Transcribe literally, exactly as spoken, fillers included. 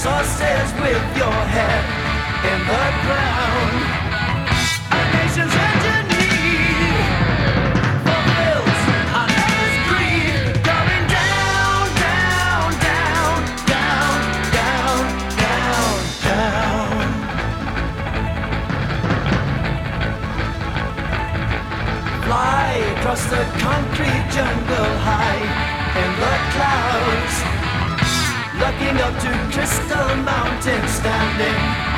sources with your head in the ground. A nation's urgent need fulfills another's greed. Going down, down, down, down, down, down, down. Fly across the concrete jungle high in the clouds, looking up to Crystal Mountain standing